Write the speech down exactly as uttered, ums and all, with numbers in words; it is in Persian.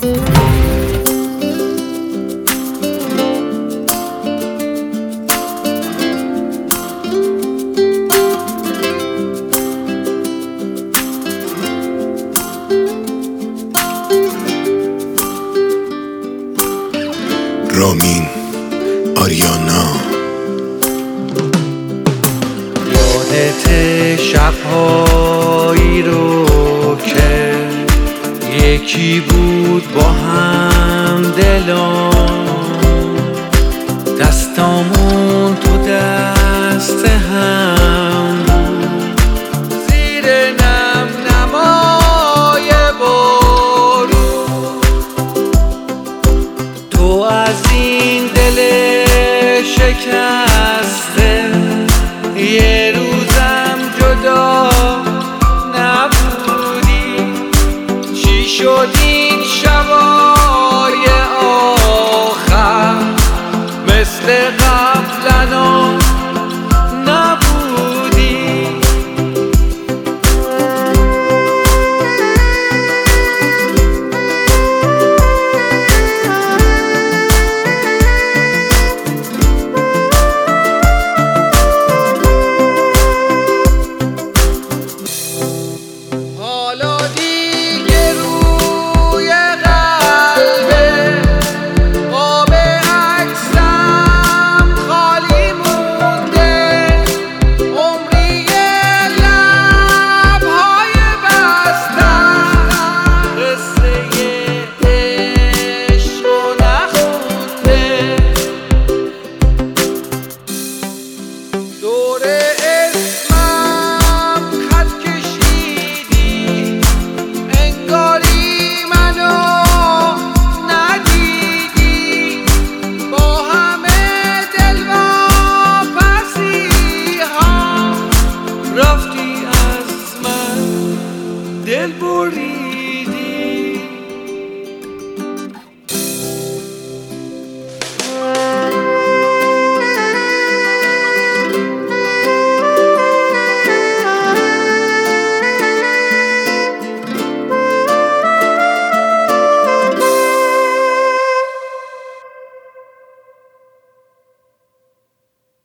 رامین آریانا. یادت شبهایی رو که یکی بود با هم دلان، دستامون تو دست هم بود، زیر نم نمای بارون. تو از این دل شکسته یه روزم جدا نبودی، چی شد